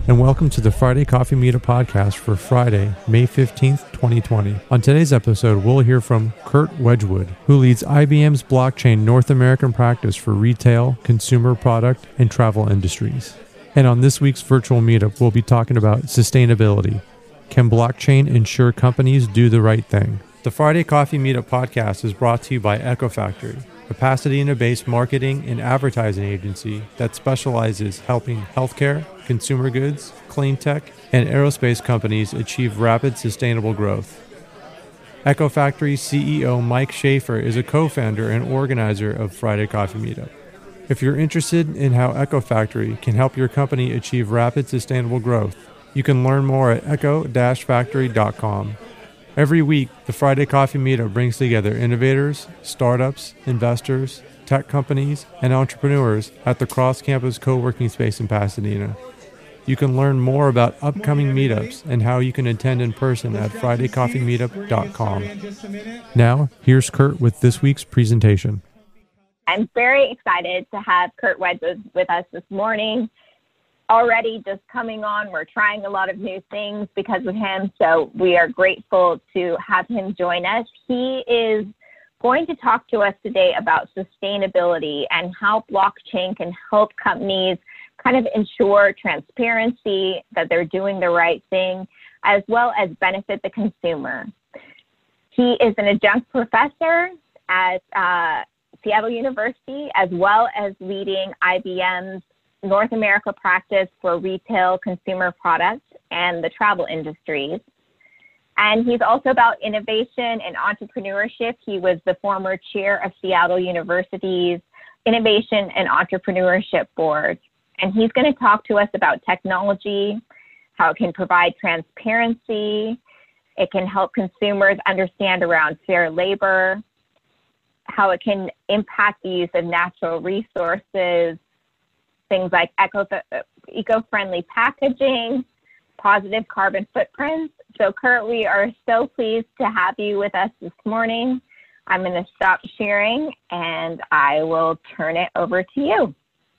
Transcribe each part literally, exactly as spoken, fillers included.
and welcome to the Friday Coffee Meetup podcast for Friday, May fifteenth, twenty twenty. On today's episode, we'll hear from Kurt Wedgwood, who leads I B M's blockchain North American practice for retail, consumer product, and travel industries. And on this week's virtual meetup, we'll be talking about sustainability. Can blockchain ensure companies do the right thing? The Friday Coffee Meetup podcast is brought to you by EcoFactory, a Pasadena-based marketing and advertising agency that specializes helping healthcare, consumer goods, clean tech, and aerospace companies achieve rapid, sustainable growth. EcoFactory C E O Mike Schaefer is a co-founder and organizer of Friday Coffee Meetup. If you're interested in how EcoFactory can help your company achieve rapid, sustainable growth, you can learn more at eco dash factory dot com. Every week, the Friday Coffee Meetup brings together innovators, startups, investors, tech companies, and entrepreneurs at the cross-campus co-working space in Pasadena. You can learn more about upcoming meetups and how you can attend in person at friday coffee meetup dot com. Now, here's Kurt with this week's presentation. I'm very excited to have Kurt Wedgwood with us this morning. Already just coming on, we're trying a lot of new things because of him, so we are grateful to have him join us. He is going to talk to us today about sustainability and how blockchain can help companies kind of ensure transparency, that they're doing the right thing, as well as benefit the consumer. He is an adjunct professor at uh, Seattle University, as well as leading I B M's North America practice for retail, consumer products, and the travel industries. And he's also about innovation and entrepreneurship. He was the former chair of Seattle University's Innovation and Entrepreneurship Board. And he's going to talk to us about technology, how it can provide transparency, it can help consumers understand around fair labor, how it can impact the use of natural resources, things like eco, eco-friendly packaging, positive carbon footprints. So Kurt, we are so pleased to have you with us this morning. I'm going to stop sharing and I will turn it over to you.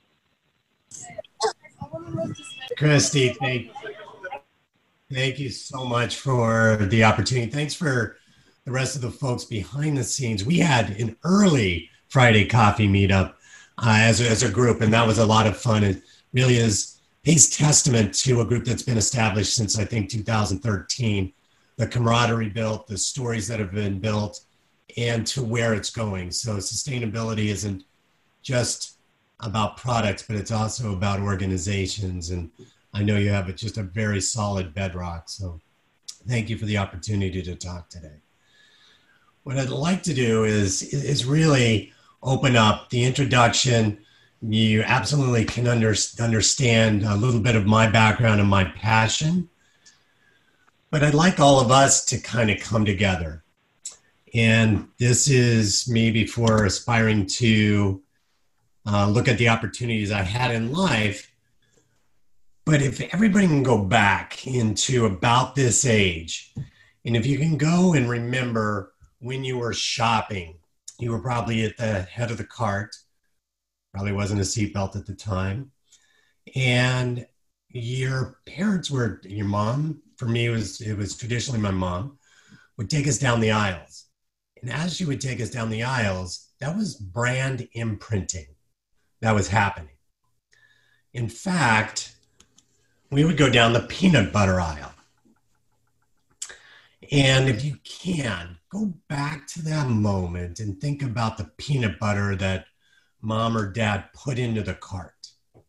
Christy, thank, thank you so much for the opportunity. Thanks for the rest of the folks behind the scenes. We had an early Friday Coffee Meetup uh, as, a, as a group, and that was a lot of fun. It really is pays testament to a group that's been established since, I think, two thousand thirteen, the camaraderie built, the stories that have been built, and to where it's going. So sustainability isn't just about products, but it's also about organizations. And I know you have just a very solid bedrock. So thank you for the opportunity to talk today. What I'd like to do is, is really open up the introduction. You absolutely can under, understand a little bit of my background and my passion, but I'd like all of us to kind of come together. And this is me before aspiring to Uh, look at the opportunities I had in life. But if everybody can go back into about this age, and if you can go and remember when you were shopping, you were probably at the head of the cart, probably wasn't a seatbelt at the time, and your parents were, your mom, for me, it was, it was traditionally my mom, would take us down the aisles. And as she would take us down the aisles, that was brand imprinting. That was happening. In fact, we would go down the peanut butter aisle. And if you can, go back to that moment and think about the peanut butter that mom or dad put into the cart.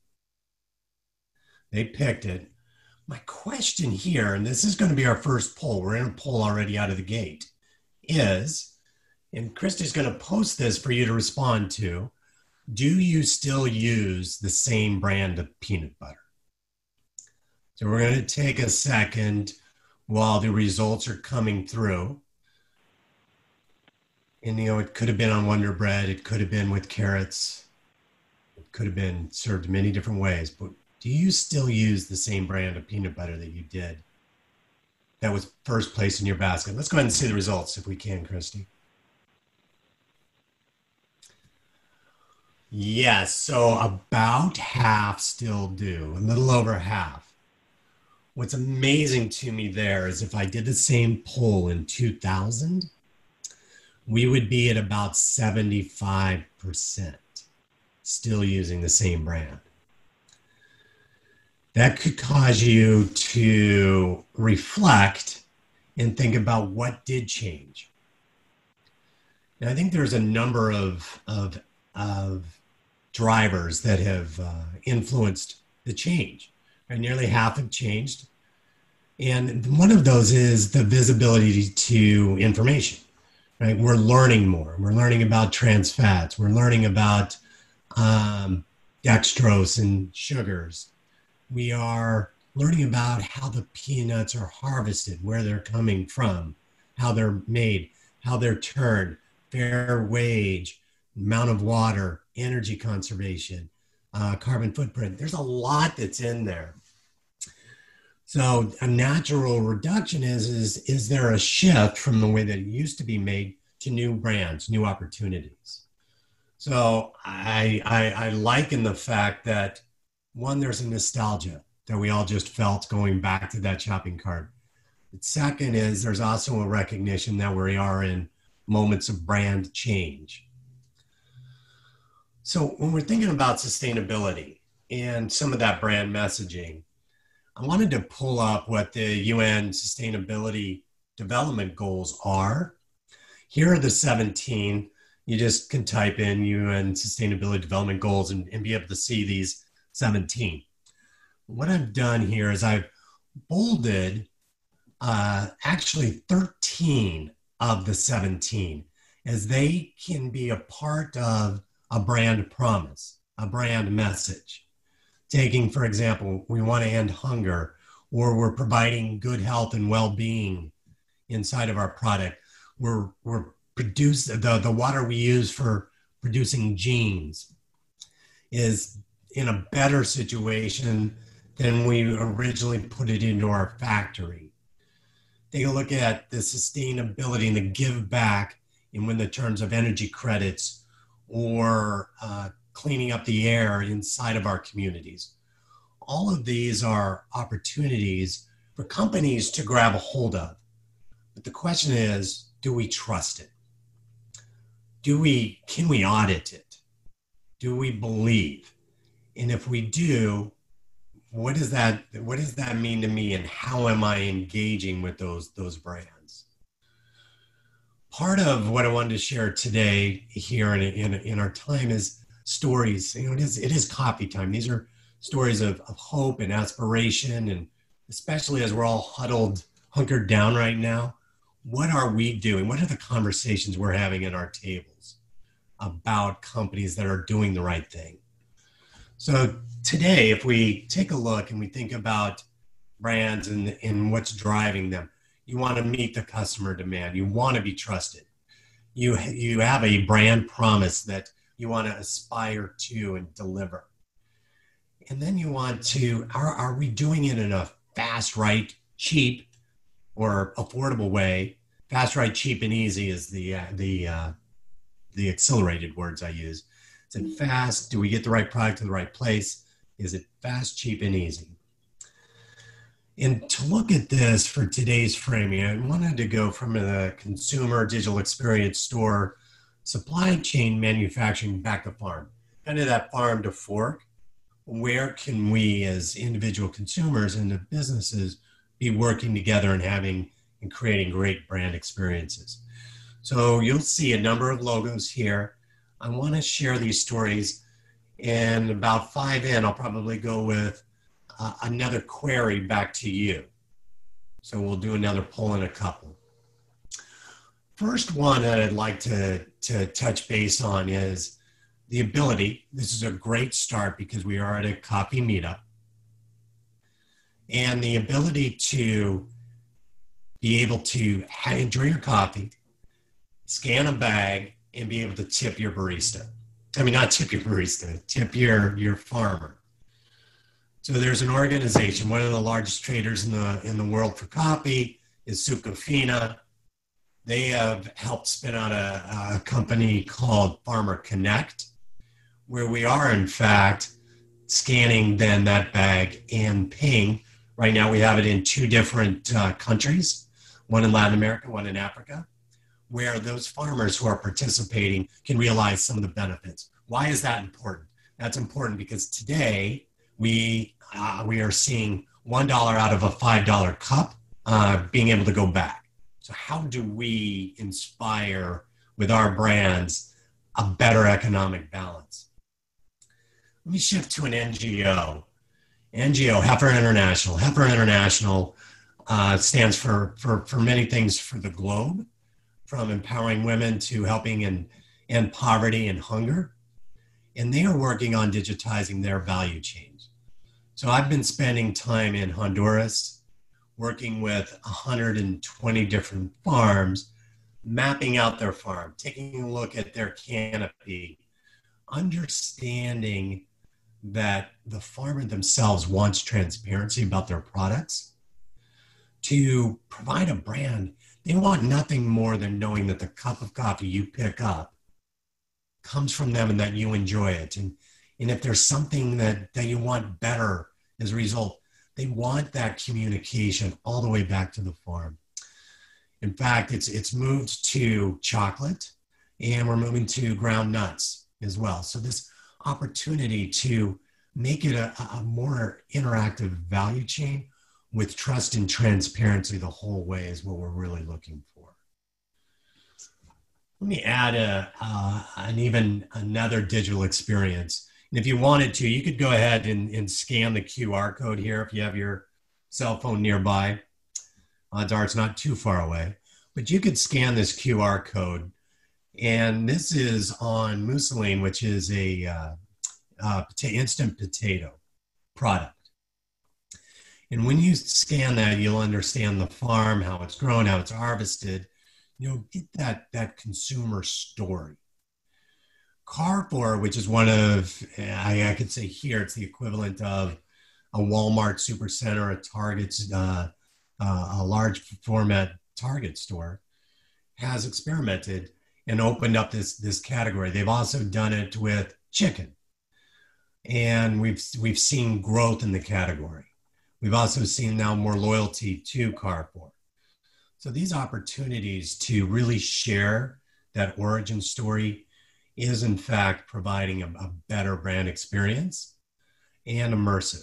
They picked it. My question here, and this is going to be our first poll, we're in a poll already out of the gate, is, and Christy's going to post this for you to respond to, do you still use the same brand of peanut butter? So we're going to take a second while the results are coming through. And, you know, it could have been on Wonder Bread. It could have been with carrots. It could have been served many different ways. But do you still use the same brand of peanut butter that you did that was first placed in your basket? Let's go ahead and see the results if we can, Christy. Yes, so about half still do, a little over half. What's amazing to me there is if I did the same poll in two thousand, we would be at about seventy-five percent still using the same brand. That could cause you to reflect and think about what did change. And I think there's a number of, of, of drivers that have uh, influenced the change. Right? Nearly half have changed. And one of those is the visibility to information. Right? We're learning more. We're learning about trans fats. We're learning about um, dextrose and sugars. We are learning about how the peanuts are harvested, where they're coming from, how they're made, how they're turned, fair wage, amount of water, energy conservation, uh, carbon footprint. There's a lot that's in there. So a natural reduction is, is, is there a shift from the way that it used to be made to new brands, new opportunities? So I, I, I liken the fact that, one, there's a nostalgia that we all just felt going back to that shopping cart. The second is there's also a recognition that we are in moments of brand change. So when we're thinking about sustainability and some of that brand messaging, I wanted to pull up what the U N Sustainability Development Goals are. Here are the seventeen. You just can type in U N Sustainability Development Goals and, and be able to see these seventeen. What I've done here is I've bolded uh, actually thirteen of the seventeen, as they can be a part of a brand promise, a brand message. Taking, for example, we want to end hunger, or we're providing good health and well-being inside of our product. We're, we're produce the, the water we use for producing genes is in a better situation than we originally put it into our factory. Take a look at the sustainability and the give back in when the terms of energy credits or uh, cleaning up the air inside of our communities. All of these are opportunities for companies to grab a hold of. But the question is, do we trust it? Do we, can we audit it? Do we believe? And if we do, what does that, what does that mean to me, and how am I engaging with those, those brands? Part of what I wanted to share today here in, in, in our time is stories. You know, it is, it is coffee time. These are stories of, of hope and aspiration, and especially as we're all huddled, hunkered down right now, what are we doing? What are the conversations we're having at our tables about companies that are doing the right thing? So today, if we take a look and we think about brands and, and what's driving them, you want to meet the customer demand. You want to be trusted. You, you have a brand promise that you want to aspire to and deliver. And then you want to, are, are we doing it in a fast, right, cheap, or affordable way? Fast, right, cheap, and easy is the, uh, the, uh, the accelerated words I use. Is it fast? Do we get the right product to the right place? Is it fast, cheap, and easy? And to look at this for today's framing, I wanted to go from the consumer digital experience store, supply chain manufacturing back to farm, kind of that farm to fork. Where can we as individual consumers and the businesses be working together and having and creating great brand experiences? So you'll see a number of logos here. I want to share these stories, and about five in, I'll probably go with uh, another query back to you. So we'll do another poll in a couple. First one that I'd like to, to touch base on is the ability. This is a great start because we are at a coffee meetup. And the ability to be able to enjoy your coffee, scan a bag, and be able to tip your barista. I mean, not tip your barista, tip your, your farmer. So there's an organization, one of the largest traders in the, in the world for coffee is Sucofina. They have helped spin out a, a company called Farmer Connect, where we are, in fact, scanning then that bag and paying Right now, we have it in two different uh, countries, one in Latin America, one in Africa, where those farmers who are participating can realize some of the benefits. Why is that important? That's important because today we uh, we are seeing one dollar out of a five dollar cup uh, being able to go back. So how do we inspire with our brands a better economic balance? Let me shift to an N G O. N G O, Heifer International. Heifer International uh, stands for, for, for many things for the globe, from empowering women to helping in, end poverty and hunger. And they are working on digitizing their value chains. So I've been spending time in Honduras, working with one hundred twenty different farms, mapping out their farm, taking a look at their canopy, understanding that the farmer themselves wants transparency about their products. To provide a brand, they want nothing more than knowing that the cup of coffee you pick up comes from them and that you enjoy it. And, and if there's something that, that you want better as a result, they want that communication all the way back to the farm. In fact, it's it's moved to chocolate, and we're moving to ground nuts as well. So this opportunity to make it a, a more interactive value chain with trust and transparency the whole way is what we're really looking for. Let me add a, uh, an even another digital experience. And if you wanted to, you could go ahead and, and scan the Q R code here if you have your cell phone nearby. Odds are it's not too far away, but you could scan this Q R code. And this is on mousseline, which is a uh, uh, instant potato product. And when you scan that, you'll understand the farm, how it's grown, how it's harvested. You'll get that, that consumer story. Carrefour, which is one of, I, I could say here, it's the equivalent of a Walmart Supercenter, a Target, uh, uh, a large format Target store, has experimented and opened up this, this category. They've also done it with chicken. And we've, we've seen growth in the category. We've also seen now more loyalty to Carrefour. So these opportunities to really share that origin story is in fact providing a, a better brand experience and immersive.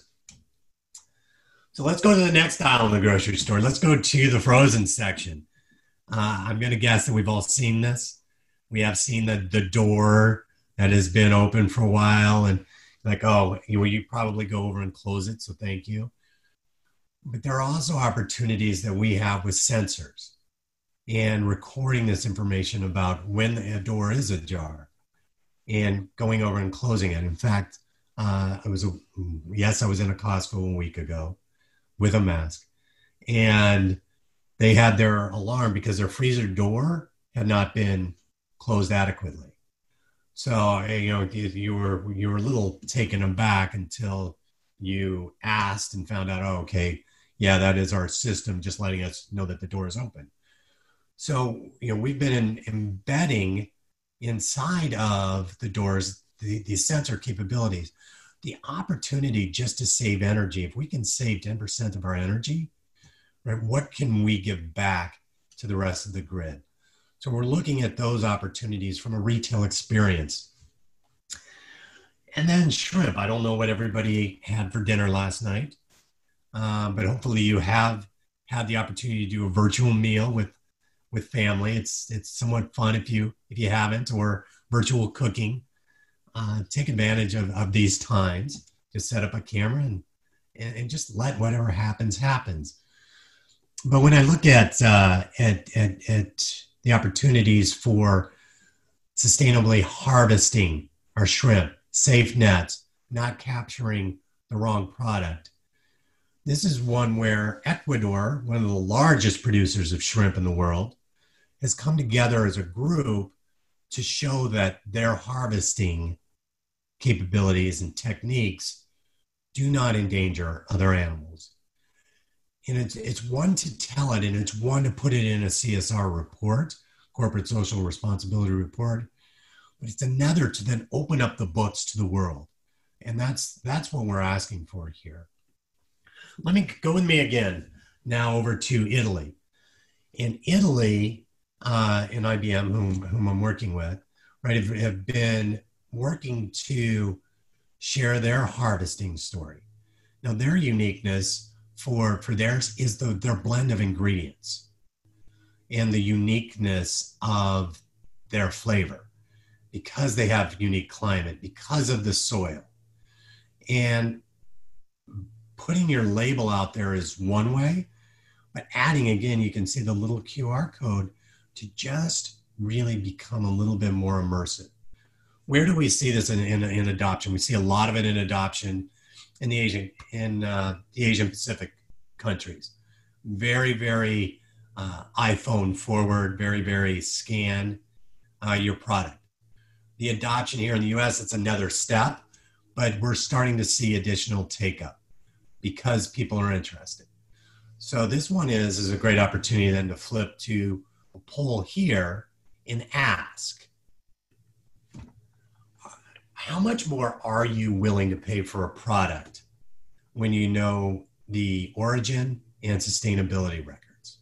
So let's go to the next aisle in the grocery store. Let's go to the frozen section. Uh, I'm going to guess that we've all seen this. We have seen the, the door that has been open for a while and like, oh, you, you probably go over and close it, so thank you. But there are also opportunities that we have with sensors and recording this information about when a door is ajar and going over and closing it. In fact, uh, I was, a, yes, I was in a Costco a week ago with a mask, and they had their alarm because their freezer door had not been closed adequately. So, you know, you were, you were a little taken aback until you asked and found out, oh, okay, yeah, that is our system just letting us know that the door is open. So, you know, we've been in, embedding inside of the doors, the, the sensor capabilities, the opportunity just to save energy. If we can save ten percent of our energy, right, what can we give back to the rest of the grid? So we're looking at those opportunities from a retail experience. And then shrimp. I don't know what everybody had for dinner last night, um, but hopefully you have had the opportunity to do a virtual meal with, with family. It's it's somewhat fun if you if you haven't, or virtual cooking. Uh, take advantage of, of these times to set up a camera and, and, and just let whatever happens, happens. But when I look at, uh, at, at, at the opportunities for sustainably harvesting our shrimp, safe nets, not capturing the wrong product, this is one where Ecuador, one of the largest producers of shrimp in the world, has come together as a group to show that their harvesting capabilities and techniques do not endanger other animals. And it's, it's one to tell it, and it's one to put it in a C S R report, corporate social responsibility report, but it's another to then open up the books to the world. And that's, that's what we're asking for here. Let me go with me again now over to Italy. In Italy, uh, in I B M, whom, whom I'm working with, right, have, have been working to share their harvesting story. Now, their uniqueness for, for theirs is the, their blend of ingredients and the uniqueness of their flavor, because they have unique climate, because of the soil. And putting your label out there is one way, but adding, again, you can see the little Q R code to just really become a little bit more immersive. Where do we see this in, in, in adoption? We see a lot of it in adoption in the Asian, in uh, the Asian Pacific countries. Very, very uh, iPhone forward, very, very scan uh, your product. The adoption here in the U S, it's another step, but we're starting to see additional take up because people are interested. So this one is, is a great opportunity then to flip to a poll here and ask, how much more are you willing to pay for a product when you know the origin and sustainability records?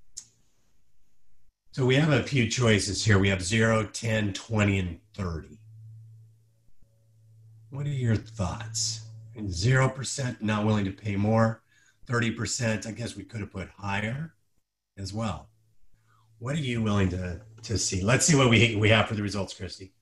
So we have a few choices here. We have zero, ten, twenty, and thirty. What are your thoughts? zero percent not willing to pay more. thirty percent, I guess we could have put higher as well. What are you willing to, to see? Let's see what we, we have for the results, Christy.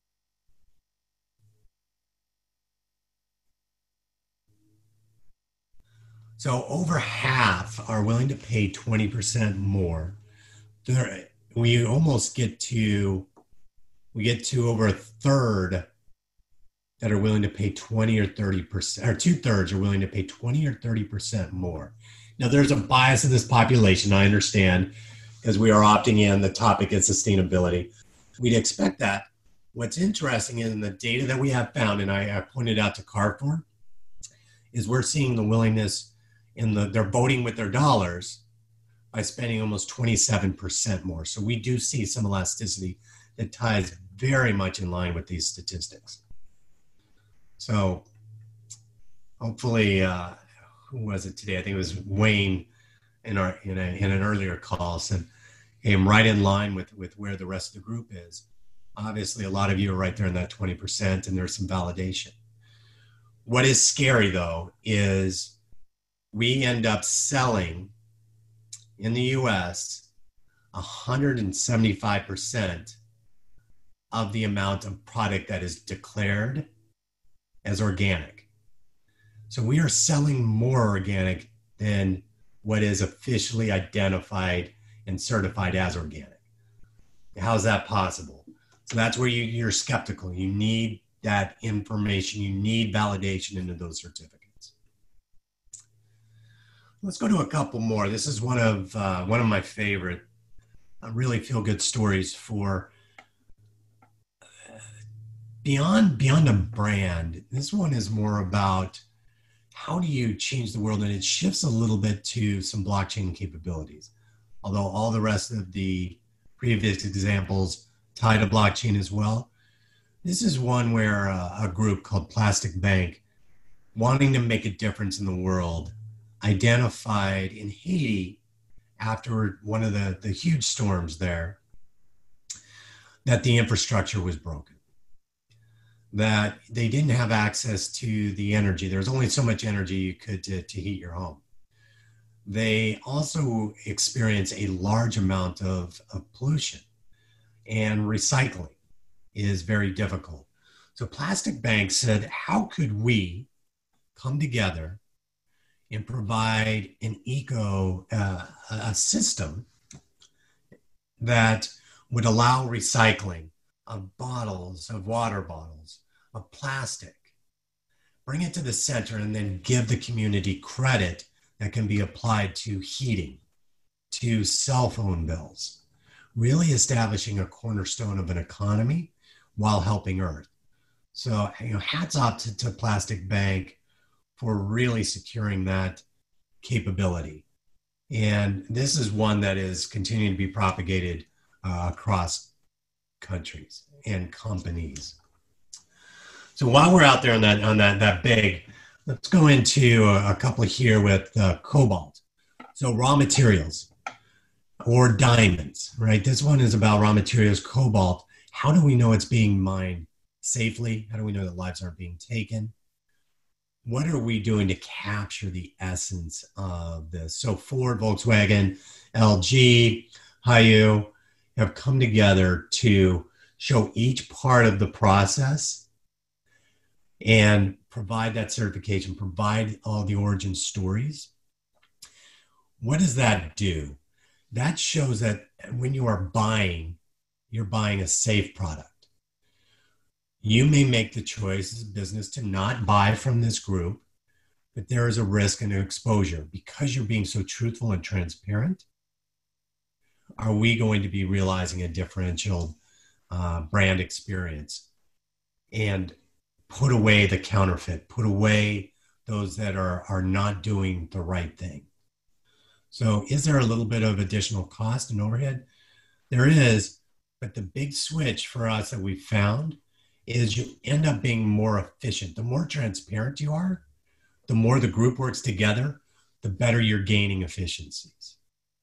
So over half are willing to pay twenty percent more. There, we almost get to, we get to over a third that are willing to pay twenty or thirty percent, or two thirds are willing to pay twenty or thirty percent more. Now there's a bias in this population, I understand, because we are opting in, the topic is sustainability. We'd expect that. What's interesting in the data that we have found, and I, I pointed out to Carrefour, is we're seeing the willingness in the, they're voting with their dollars by spending almost twenty-seven percent more. So we do see some elasticity that ties very much in line with these statistics. So hopefully, uh, who was it today? I think it was Wayne in our in, a, in an earlier call said, hey, I'm right in line with, with where the rest of the group is. Obviously, a lot of you are right there in that twenty percent, and there's some validation. What is scary, though, is we end up selling in the U S one hundred seventy-five percent of the amount of product that is declared as organic. So we are selling more organic than what is officially identified and certified as organic. How's that possible? So that's where you, you're skeptical. You need that information. You need validation into those certificates. Let's go to a couple more. This is one of uh, one of my favorite, uh, really feel-good stories for uh, beyond beyond a brand. This one is more about how do you change the world, and it shifts a little bit to some blockchain capabilities. Although all the rest of the previous examples tie to blockchain as well. This is one where uh, a group called Plastic Bank, wanting to make a difference in the world, identified in Haiti after one of the, the huge storms there that the infrastructure was broken, that they didn't have access to the energy. There was only so much energy you could to, to heat your home. They also experience a large amount of, of pollution, and recycling is very difficult. So Plastic Bank said, how could we come together and provide an eco, uh, a system that would allow recycling of bottles, of water bottles, of plastic, bring it to the center, and then give the community credit that can be applied to heating, to cell phone bills, really establishing a cornerstone of an economy while helping Earth. So, you know, hats off to, to Plastic Bank for really securing that capability. And this is one that is continuing to be propagated uh, across countries and companies. So while we're out there on that on that that big, let's go into a, a couple here with uh, cobalt. So raw materials or diamonds, right? This one is about raw materials, cobalt. How do we know it's being mined safely? How do we know that lives aren't being taken? What are we doing to capture the essence of this? So Ford, Volkswagen, L G, Hayu have come together to show each part of the process and provide that certification, provide all the origin stories. What does that do? That shows that when you are buying, you're buying a safe product. You may make the choice as a business to not buy from this group, but there is a risk and an exposure. Because you're being so truthful and transparent, are we going to be realizing a differential uh, brand experience and put away the counterfeit, put away those that are, are not doing the right thing? So is there a little bit of additional cost and overhead? There is, but the big switch for us that we found is you end up being more efficient. The more transparent you are, the more the group works together, the better you're gaining efficiencies.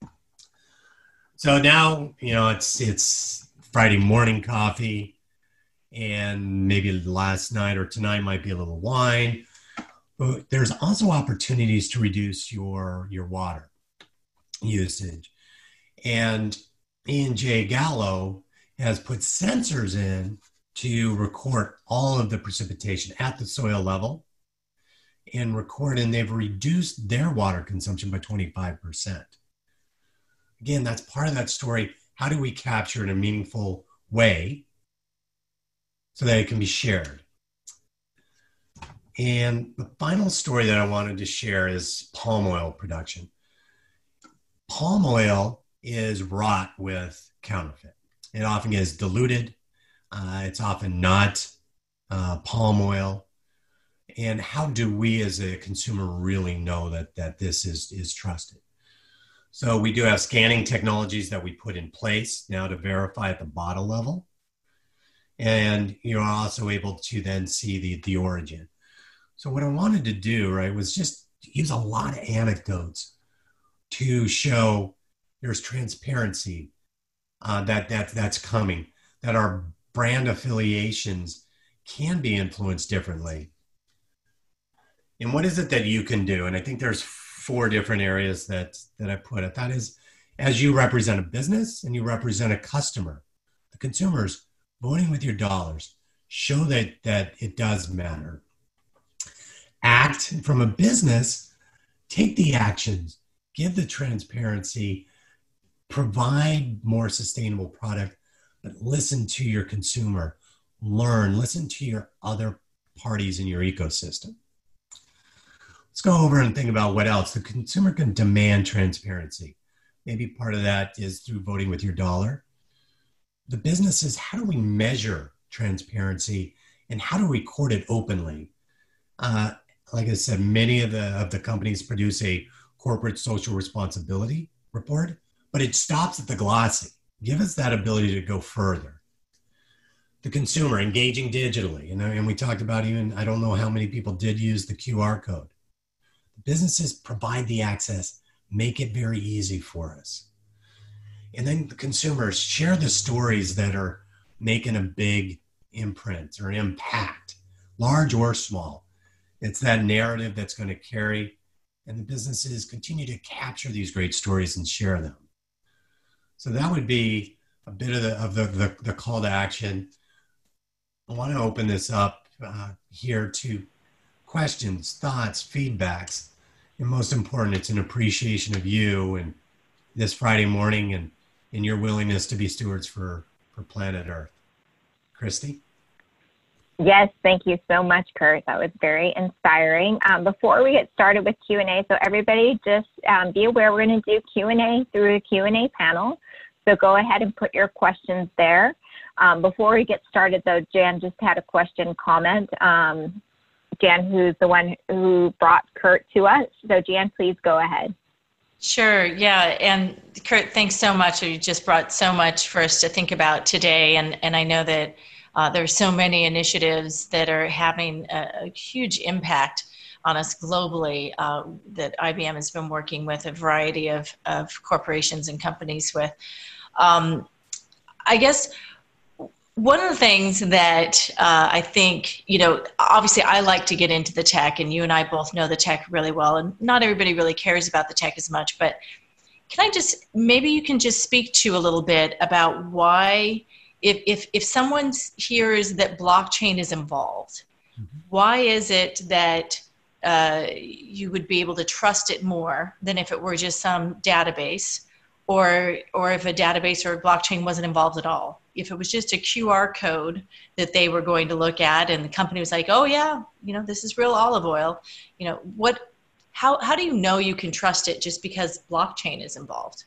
So now, you know, it's it's Friday morning coffee, and maybe last night or tonight might be a little wine. But there's also opportunities to reduce your, your water usage. And Ian J. Gallo has put sensors in to record all of the precipitation at the soil level and record, and they've reduced their water consumption by twenty-five percent. Again, that's part of that story. How do we capture it in a meaningful way so that it can be shared? And the final story that I wanted to share is palm oil production. Palm oil is wrought with counterfeit. It often gets diluted. Uh, it's often not uh, palm oil. And how do we as a consumer really know that, that this is, is trusted? So we do have scanning technologies that we put in place now to verify at the bottle level. And you're also able to then see the, the origin. So what I wanted to do, right, was just use a lot of anecdotes to show there's transparency uh, that, that that's coming, that our brand affiliations can be influenced differently. And what is it that you can do? And I think there's four different areas that, that I put it. That is, as you represent a business and you represent a customer, the consumers voting with your dollars, show that, that it does matter. Act from a business, take the actions, give the transparency, provide more sustainable product, but listen to your consumer, learn, listen to your other parties in your ecosystem. Let's go over and think about what else. The consumer can demand transparency. Maybe part of that is through voting with your dollar. The business is, how do we measure transparency and how to record it openly? Uh, like I said, many of the, of the companies produce a corporate social responsibility report, but it stops at the glossy. Give us that ability to go further. The consumer engaging digitally. And, and we talked about even, I don't know how many people did use the Q R code. Businesses provide the access, make it very easy for us. And then the consumers share the stories that are making a big imprint or impact, large or small. It's that narrative that's going to carry, and the businesses continue to capture these great stories and share them. So that would be a bit of the, of the, the, the call to action. I want to open this up uh, here to questions, thoughts, feedbacks, and most important, it's an appreciation of you and this Friday morning and, and your willingness to be stewards for, for planet Earth. Christy? Yes, thank you so much, Kurt. That was very inspiring. Um, before we get started with Q and A, so everybody just um, be aware we're going to do Q and A through a Q and A panel. So go ahead and put your questions there. Um, before we get started, though, Jan just had a question comment. Um, Jan, who's the one who brought Kurt to us. So Jan, please go ahead. Sure, yeah, and Kurt, thanks so much. You just brought so much for us to think about today, and, and I know that Uh, there are so many initiatives that are having a, a huge impact on us globally uh, that I B M has been working with a variety of, of corporations and companies with. Um, I guess one of the things that uh, I think, you know, obviously I like to get into the tech, and you and I both know the tech really well, and not everybody really cares about the tech as much, but can I just, maybe you can just speak to a little bit about why, if, if, if someone hears that blockchain is involved, mm-hmm. why is it that uh, you would be able to trust it more than if it were just some database, or, or if a database or a blockchain wasn't involved at all? If it was just a Q R code that they were going to look at and the company was like, oh yeah, you know, this is real olive oil, you know, what, how, how do you know you can trust it just because blockchain is involved?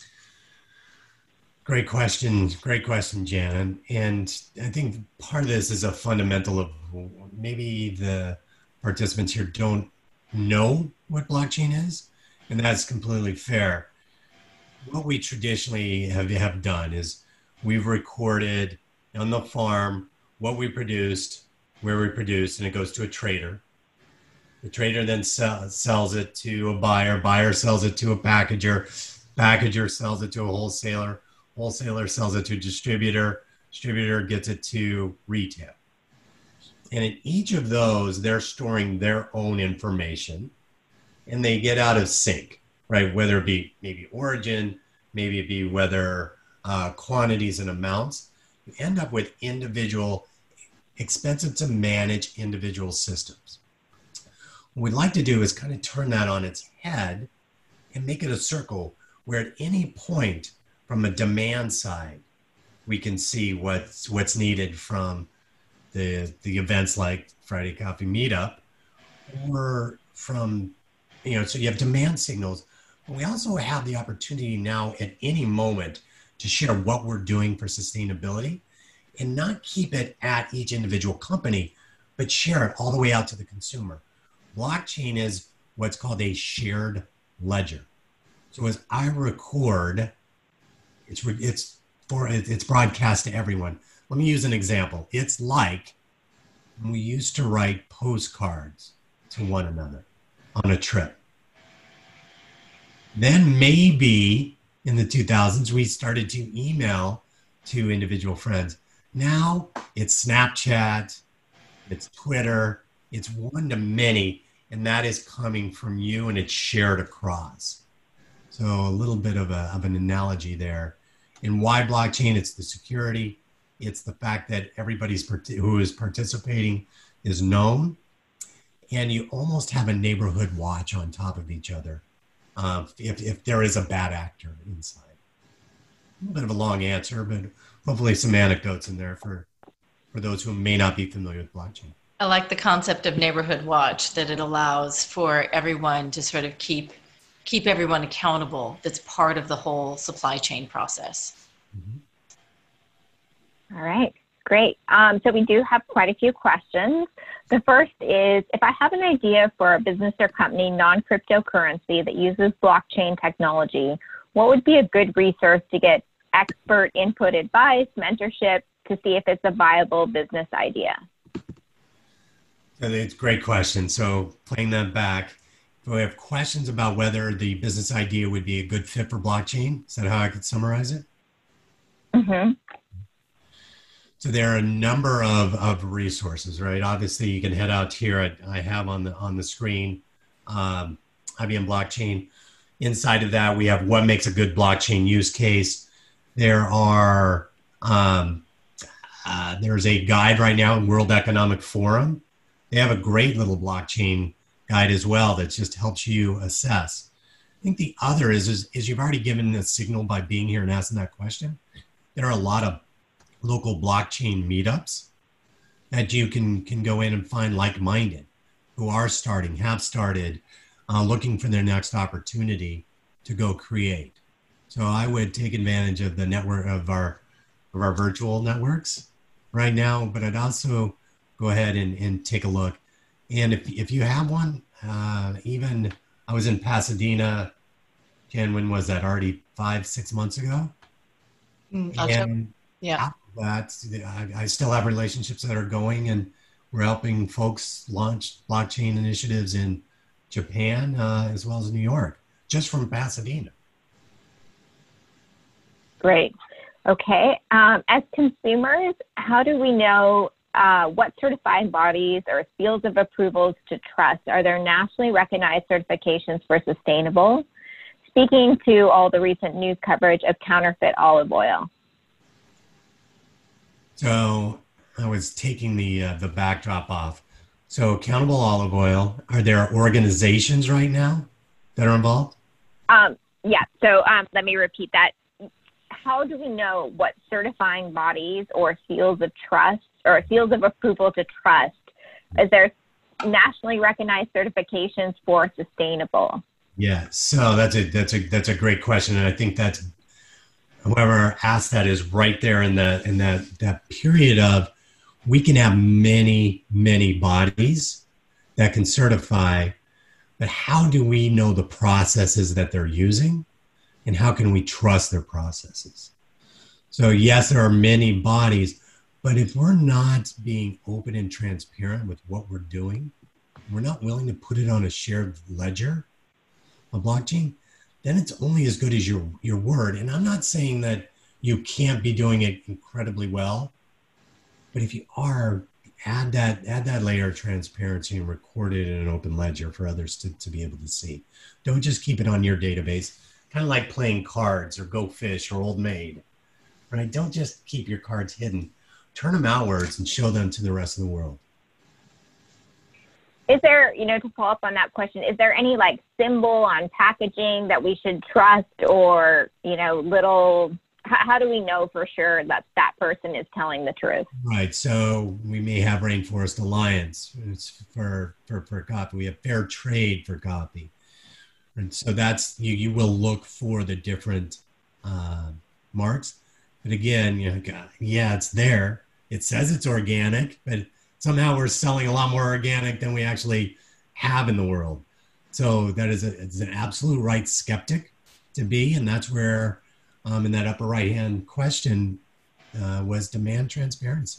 Great question. Great question, Jan. And I think part of this is a fundamental of maybe the participants here don't know what blockchain is, and that's completely fair. What we traditionally have, have done is we've recorded on the farm what we produced, where we produced, and it goes to a trader. The trader then sell, sells it to a buyer, buyer sells it to a packager, packager sells it to a wholesaler, wholesaler sells it to a distributor, distributor gets it to retail. And in each of those, they're storing their own information, and they get out of sync, right? Whether it be maybe origin, maybe it be whether uh, quantities and amounts, you end up with individual, expensive to manage individual systems. What we'd like to do is kind of turn that on its head and make it a circle where at any point from a demand side, we can see what's, what's needed from the, the events like Friday Coffee Meetup, or from, you know, so you have demand signals. But we also have the opportunity now at any moment to share what we're doing for sustainability and not keep it at each individual company, but share it all the way out to the consumer. Blockchain is what's called a shared ledger. So as I record, it's, it's, for, it's broadcast to everyone. Let me use an example. It's like when we used to write postcards to one another on a trip. Then maybe in the two thousands, we started to email to individual friends. Now it's Snapchat, it's Twitter, it's one to many, and that is coming from you and it's shared across. So a little bit of, a, of an analogy there. And why blockchain? It's the security. It's the fact that everybody's who is participating is known. And you almost have a neighborhood watch on top of each other uh, if, if there is a bad actor inside. A little bit of a long answer, but hopefully some anecdotes in there for, for those who may not be familiar with blockchain. I like the concept of neighborhood watch, that it allows for everyone to sort of keep keep everyone accountable. That's part of the whole supply chain process. Mm-hmm. All right, great. Um, so we do have quite a few questions. The first is, if I have an idea for a business or company non-cryptocurrency that uses blockchain technology, what would be a good resource to get expert input advice, mentorship, to see if it's a viable business idea? It's a great question. So playing that back, if we have questions about whether the business idea would be a good fit for blockchain, is that how I could summarize it? Mm-hmm. So there are a number of, of resources, right? Obviously, you can head out here. I, I have on the on the screen um, I B M Blockchain. Inside of that, we have what makes a good blockchain use case. There are um, uh, there's a guide right now in World Economic Forum. They have a great little blockchain guide as well that just helps you assess. I think the other is, is, is you've already given a signal by being here and asking that question. There are a lot of local blockchain meetups that you can, can go in and find like-minded who are starting, have started, uh, looking for their next opportunity to go create. So I would take advantage of the network of our, of our virtual networks right now, but I'd also go ahead and, and take a look. And if, if you have one, uh, even I was in Pasadena, Ken, when was that? Already five, six months ago? Mm, and yeah. That's, I, I still have relationships that are going, and we're helping folks launch blockchain initiatives in Japan uh, as well as New York, just from Pasadena. Great. Okay. Um, as consumers, how do we know uh, what certifying bodies or seals of approvals to trust? Are there nationally recognized certifications for sustainable? Speaking to all the recent news coverage of counterfeit olive oil. So I was taking the uh, the backdrop off. So Accountable Olive Oil, are there organizations right now that are involved? Um, yeah, so um, let me repeat that. How do we know what certifying bodies or seals of trust or seals of approval to trust? Is there nationally recognized certifications for sustainable? Yeah, so that's a that's a that's a great question, and I think that's whoever asked that is right there in that in that that period of we can have many many bodies that can certify, but how do we know the processes that they're using, and how can we trust their processes? So yes, there are many bodies, but if we're not being open and transparent with what we're doing, we're not willing to put it on a shared ledger, a blockchain, then it's only as good as your your word. And I'm not saying that you can't be doing it incredibly well, but if you are, add that add that layer of transparency and record it in an open ledger for others to, to be able to see. Don't just keep it on your database, kind of like playing cards or Go Fish or Old Maid, right? Don't just keep your cards hidden. Turn them outwards and show them to the rest of the world. Is there, you know, to follow up on that question, is there any like symbol on packaging that we should trust, or, you know, little, how, how do we know for sure that that person is telling the truth? Right. So we may have Rainforest Alliance it's for, for, for coffee. We have Fair Trade for coffee. And so that's, you, you will look for the different uh, marks. But again, you know, yeah, it's there. It says it's organic, but somehow we're selling a lot more organic than we actually have in the world. So that is a, it's an absolute right skeptic to be. And that's where um, in that upper right-hand question uh, was demand transparency.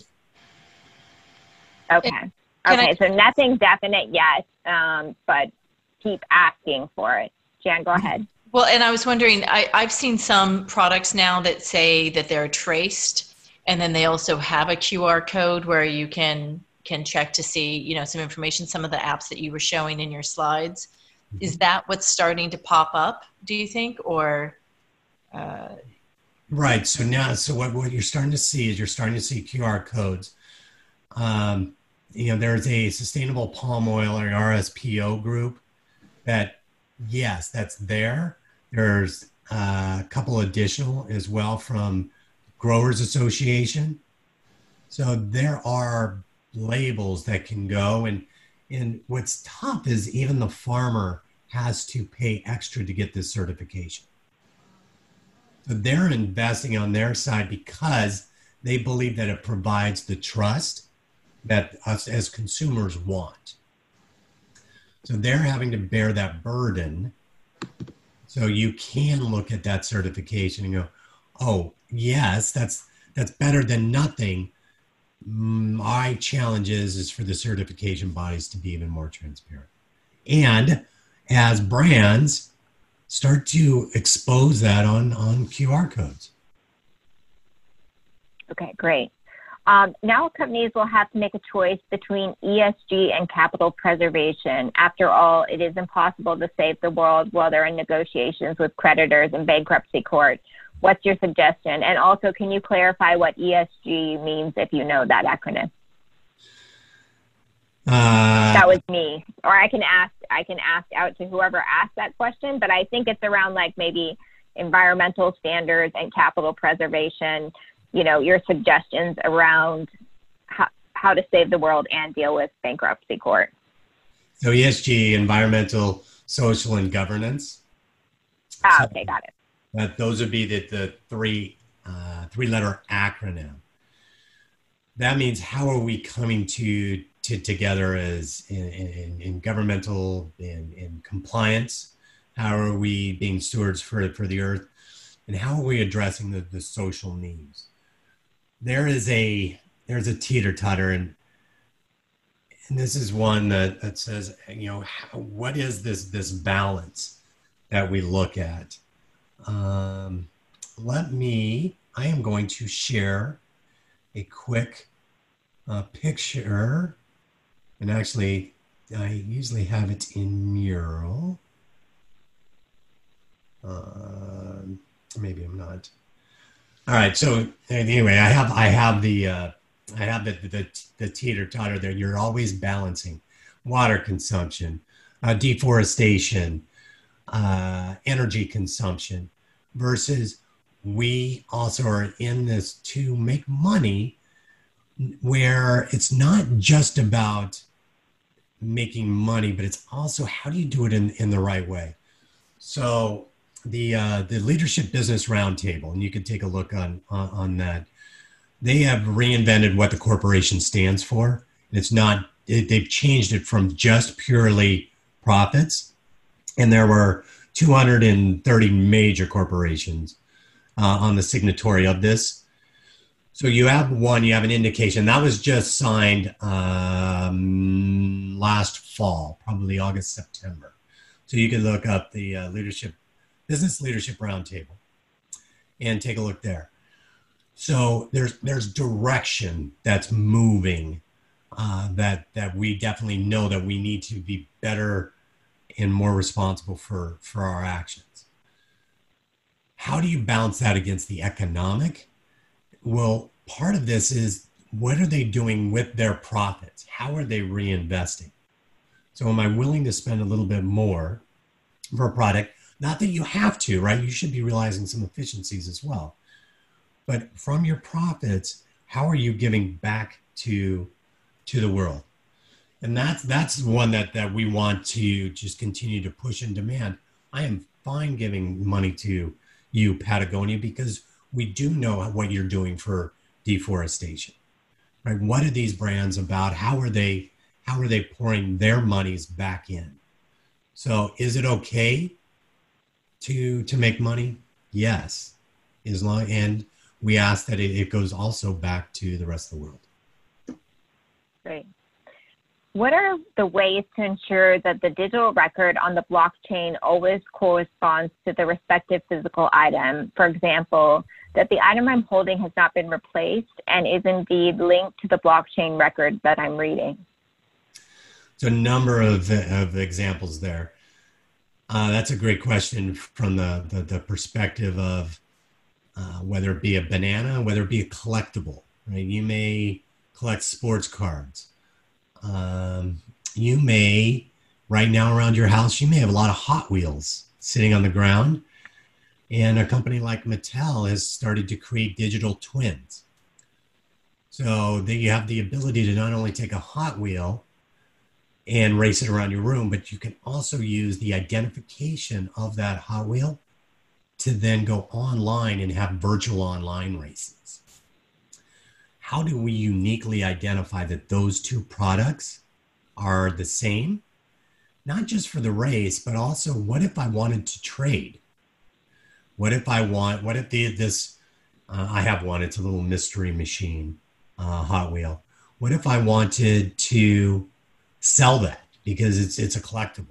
Okay. Can Okay. I- So nothing definite yet, um, but keep asking for it. Jan, go ahead. Well, and I was wondering, I, I've seen some products now that say that they're traced, and then they also have a Q R code where you can can check to see, you know, some information, some of the apps that you were showing in your slides. Is that what's starting to pop up, do you think, or? Uh... Right. So now, so what, what you're starting to see is you're starting to see Q R codes. Um, you know, there's a sustainable palm oil or R S P O group that, yes, that's there. There's uh, a couple additional as well from Growers Association. So there are labels that can go, and and what's tough is even the farmer has to pay extra to get this certification. So they're investing on their side because they believe that it provides the trust that us as consumers want. So they're having to bear that burden. So you can look at that certification and go, oh, yes, that's that's better than nothing. My challenge is, is for the certification bodies to be even more transparent. And as brands start to expose that on, on Q R codes. Okay, great. Um, now companies will have to make a choice between E S G and capital preservation. After all, it is impossible to save the world while they're in negotiations with creditors and bankruptcy court. What's your suggestion? And also, can you clarify what E S G means if you know that acronym? Uh, that was me. Or I can ask, I can ask out to whoever asked that question, but I think it's around like maybe environmental standards and capital preservation. You know, your suggestions around how, how to save the world and deal with bankruptcy court. So E S G, environmental, social, and governance. Ah, so okay, got it. That those would be the, the three uh, three letter acronym. That means how are we coming to, to together as in, in, in governmental and in, in compliance? How are we being stewards for for the earth? And how are we addressing the, the social needs? there is a there's a teeter totter, and and this is one that, that says, you know, how, what is this this balance that we look at? Um, let me. I am going to share a quick uh, picture, and actually, I usually have it in Mural. Uh, maybe I'm not. All right. So anyway, I have I have the uh, I have the the, the teeter totter there. You're always balancing water consumption, uh, deforestation, uh, energy consumption, versus we also are in this to make money, where it's not just about making money, but it's also how do you do it in, in the right way. So the uh, the Leadership Business Roundtable, and you can take a look on, on on that. They have reinvented what the corporation stands for. And it's not, it, they've changed it from just purely profits. And there were two hundred thirty major corporations uh, on the signatory of this. So you have one, you have an indication that was just signed um, last fall, probably August, September. So you can look up the uh, leadership, Business Leadership Roundtable and take a look there. So there's there's direction that's moving uh, that that we definitely know that we need to be better and more responsible for, for our actions. How do you balance that against the economic? Well, part of this is, what are they doing with their profits? How are they reinvesting? So am I willing to spend a little bit more for a product? Not that you have to, right? You should be realizing some efficiencies as well. But from your profits, how are you giving back to, to the world? And that's, that's one that, that we want to just continue to push and demand. I am fine giving money to you, Patagonia, because we do know what you're doing for deforestation, right? What are these brands about? How are they, how are they pouring their monies back in? So is it okay to, to make money? Yes, as long, and we ask that it, it goes also back to the rest of the world. Great. What are the ways to ensure that the digital record on the blockchain always corresponds to the respective physical item? For example, that the item I'm holding has not been replaced and is indeed linked to the blockchain record that I'm reading? So a number of, of examples there. Uh, that's a great question from the, the, the perspective of uh, whether it be a banana, whether it be a collectible, right? You may collect sports cards. Um, you may, right now around your house, you may have a lot of Hot Wheels sitting on the ground. And a company like Mattel has started to create digital twins. So that you have the ability to not only take a Hot Wheel and race it around your room, but you can also use the identification of that Hot Wheel to then go online and have virtual online races. How do we uniquely identify that those two products are the same? Not just for the race, but also what if I wanted to trade? What if I want, what if the, this, uh, I have one, it's a little mystery machine, uh, Hot Wheel. What if I wanted to sell that because it's it's a collectible?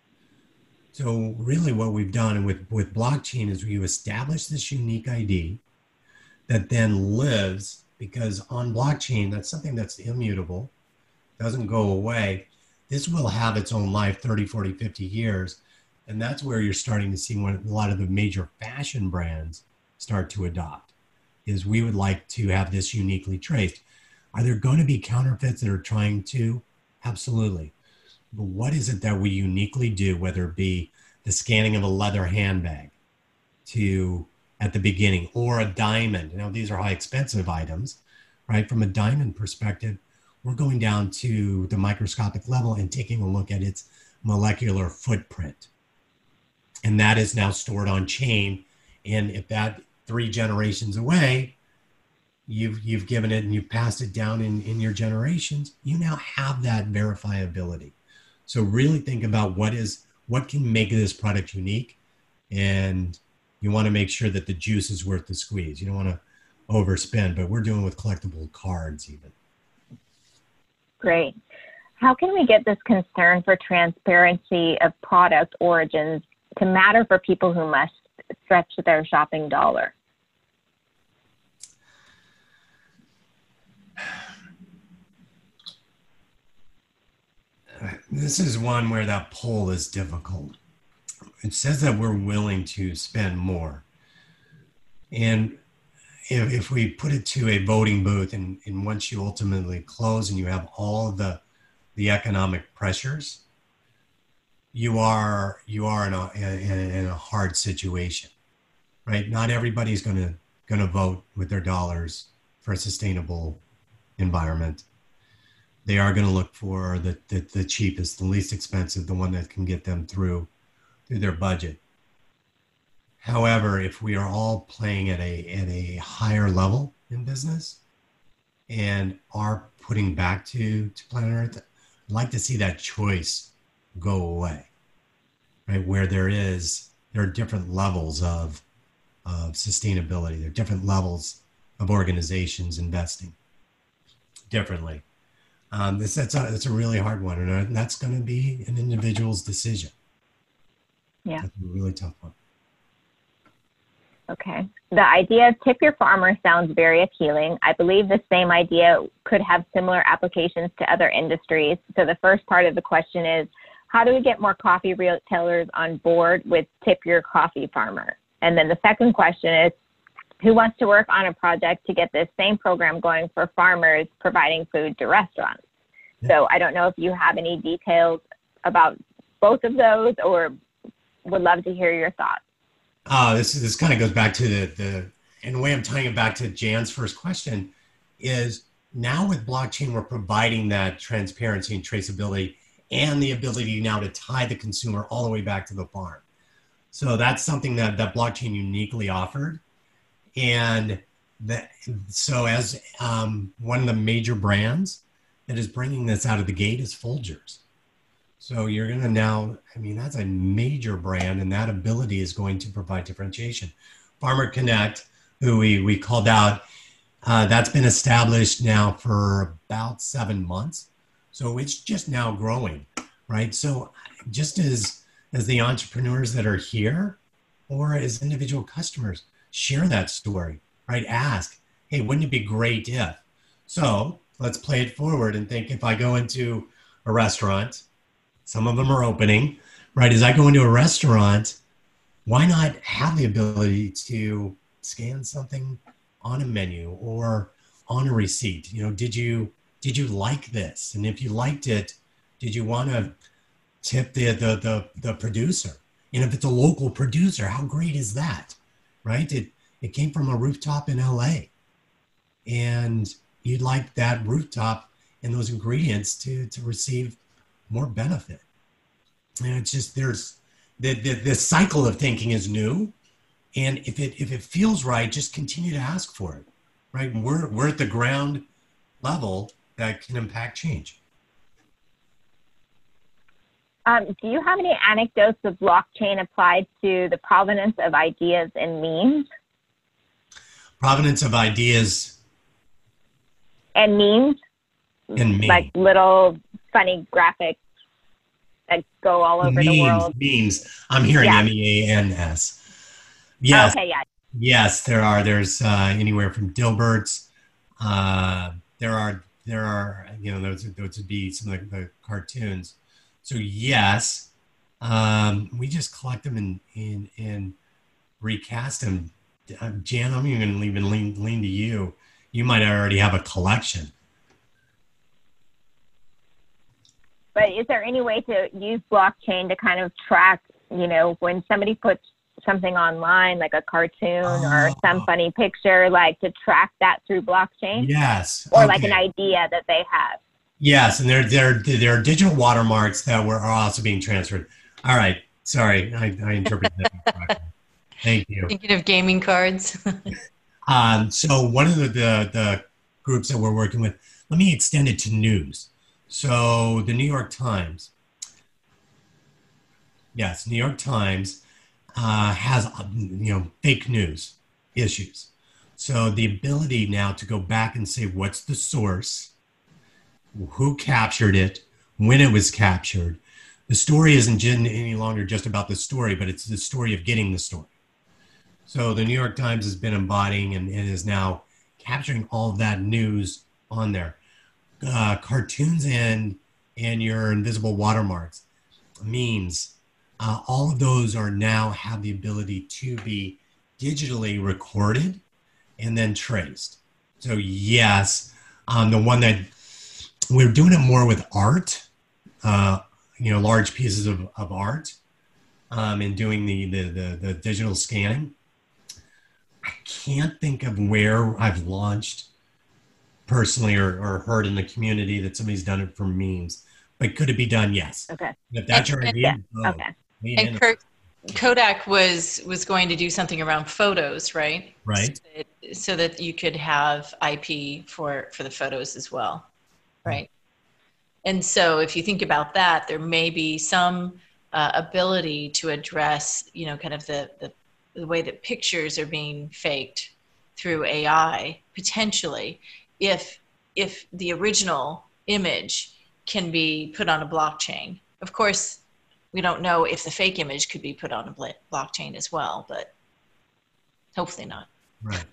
So really what we've done with, with blockchain is we establish this unique I D that then lives, because on blockchain, that's something that's immutable, doesn't go away. This will have its own life, thirty, forty, fifty years. And that's where you're starting to see what a lot of the major fashion brands start to adopt, is we would like to have this uniquely traced. Are there going to be counterfeits that are trying to? Absolutely. But what is it that we uniquely do, whether it be the scanning of a leather handbag to at the beginning, or a diamond? You know, these are high expensive items, right? From a diamond perspective, we're going down to the microscopic level and taking a look at its molecular footprint. And that is now stored on chain. And if that three generations away, you've you've given it and you've passed it down in, in your generations, you now have that verifiability. So really think about what is what can make this product unique, and you want to make sure that the juice is worth the squeeze. You don't want to overspend, but we're doing with collectible cards even. Great. How can we get this concern for transparency of product origins to matter for people who must stretch their shopping dollar? This is one where that poll is difficult. It says that we're willing to spend more. And if, if we put it to a voting booth, and, and once you ultimately close and you have all of the, the economic pressures, you are you are in a, in, in a hard situation, right? Not everybody's going to going to vote with their dollars for a sustainable environment. They are going to look for the, the, the cheapest, the least expensive, the one that can get them through, through their budget. However, if we are all playing at a, at a higher level in business and are putting back to, to planet Earth, I'd like to see that choice go away, right? Where there is, there are different levels of, of sustainability. There are different levels of organizations investing differently. Um, this, that's, a, that's a really hard one, and that's going to be an individual's decision. Yeah. That's a really tough one. Okay. The idea of tip your farmer sounds very appealing. I believe the same idea could have similar applications to other industries. So the first part of the question is, how do we get more coffee retailers on board with tip your coffee farmer? And then the second question is, who wants to work on a project to get this same program going for farmers providing food to restaurants? Yeah. So I don't know if you have any details about both of those, or would love to hear your thoughts. Uh, this this kind of goes back to the, the, and the way I'm tying it back to Jan's first question is, now with blockchain, we're providing that transparency and traceability and the ability now to tie the consumer all the way back to the farm. So that's something that, that blockchain uniquely offered. And that, so as um, one of the major brands that is bringing this out of the gate is Folgers. So you're going to now, I mean, that's a major brand, and that ability is going to provide differentiation. Farmer Connect, who we, we called out, uh, that's been established now for about seven months. So it's just now growing, right? So just as, as the entrepreneurs that are here, or as individual customers, share that story, right? Ask, hey, wouldn't it be great if? So let's play it forward and think, if I go into a restaurant, some of them are opening, right? As I go into a restaurant, why not have the ability to scan something on a menu or on a receipt? You know, did you did you like this? And if you liked it, did you want to tip the the the, the producer? And if it's a local producer, how great is that? Right? It it came from a rooftop in L A, and you'd like that rooftop and those ingredients to to receive more benefit. And it's just, there's the, the the cycle of thinking is new, and if it if it feels right, just continue to ask for it. Right? We're we're at the ground level that can impact change. Um, do you have any anecdotes of blockchain applied to the provenance of ideas and memes? Provenance of ideas and memes? And memes. Like little funny graphics that go all over memes, the world. Memes. I'm hearing yeah. M E A N S. Yes. Okay, yeah. Yes, there are. There's uh, anywhere from Dilberts. Uh, there are, there are, you know, those, those would be some of the, the cartoons. So yes, um, we just collect them and, and, and recast them. Uh, Jan, I'm even going to even lean, lean to you. You might already have a collection. But is there any way to use blockchain to kind of track, you know, when somebody puts something online, like a cartoon oh. or some funny picture, like to track that through blockchain? Yes. Or okay. like an idea that they have? Yes, and there, there, there are digital watermarks that were are also being transferred. All right, sorry, I, I interpreted that correctly. Thank you. Thinking of gaming cards. um, so one of the, the the groups that we're working with, let me extend it to news. So the New York Times, yes, New York Times uh, has you know fake news issues. So the ability now to go back and say, what's the source, who captured it, when it was captured. The story isn't any longer just about the story, but it's the story of getting the story. So the New York Times has been embodying and, and is now capturing all of that news on there. Uh, cartoons and, and your invisible watermarks, memes, uh, all of those are now have the ability to be digitally recorded and then traced. So yes, um, the one that we're doing it more with art, uh, you know, large pieces of, of art, um, and doing the, the, the, the digital scanning. I can't think of where I've launched personally or, or heard in the community that somebody's done it for memes, but could it be done? Yes. Okay. If that's your idea. Yeah. Okay. Oh, and Kurt, Kodak was was going to do something around photos, right? Right. So that, so that you could have I P for for the photos as well, right? Mm-hmm. And so if you think about that, there may be some uh, ability to address, you know, kind of the, the the way that pictures are being faked through A I potentially, if if the original image can be put on a blockchain. Of course, we don't know if the fake image could be put on a blockchain as well, but hopefully not. Right.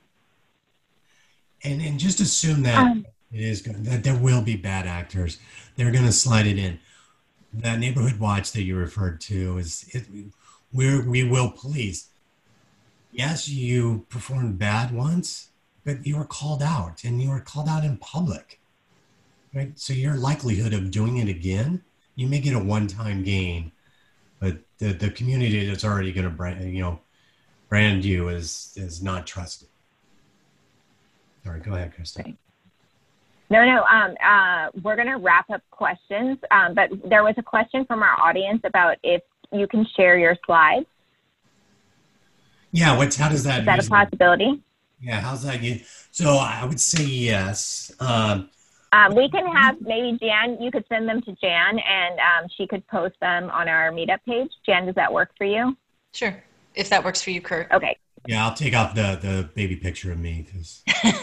and and just assume that um, it is good, that there will be bad actors. They're going to slide it in. That neighborhood watch that you referred to is it, we're, we will police. Yes, you performed bad once, but you were called out, and you were called out in public, right? So your likelihood of doing it again, you may get a one-time gain, but the, the community that's already going to brand, you know, brand you as, as not trusted. All right, go ahead, Krista. Okay. No, no, um, uh, we're going to wrap up questions, um, but there was a question from our audience about if you can share your slides. Yeah, what's, how does that? Is that a possibility? Yeah, how's that? Get, so I would say yes. Um, Um, we can have maybe Jan, you could send them to Jan and um, she could post them on our meetup page. Jan, does that work for you? Sure. If that works for you, Kurt. Okay. Yeah, I'll take off the, the baby picture of me. Cause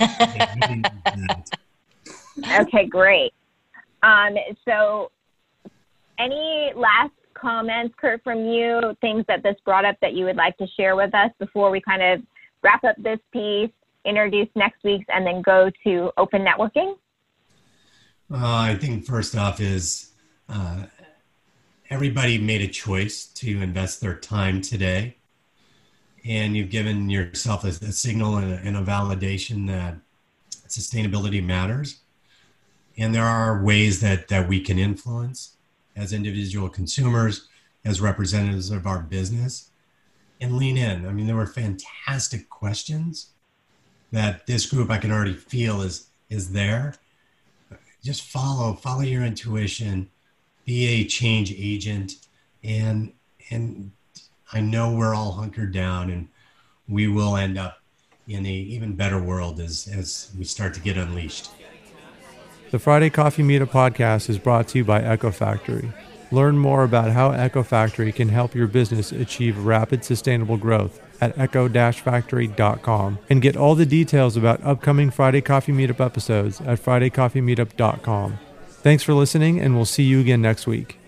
okay, great. Um, so any last comments, Kurt, from you, things that this brought up that you would like to share with us before we kind of wrap up this piece, introduce next week's, and then go to open networking? Uh, I think first off is uh, everybody made a choice to invest their time today, and you've given yourself a, a signal and a, and a validation that sustainability matters. And there are ways that, that we can influence as individual consumers, as representatives of our business, and lean in. I mean, there were fantastic questions that this group I can already feel is is there. Just follow, follow your intuition, be a change agent, and and I know we're all hunkered down, and we will end up in a even better world as as we start to get unleashed. The Friday Coffee Meetup podcast is brought to you by Echo Factory. Learn more about how Echo Factory can help your business achieve rapid sustainable growth at echo dash factory dot com and get all the details about upcoming Friday Coffee Meetup episodes at friday coffee meetup dot com. Thanks for listening, and we'll see you again next week.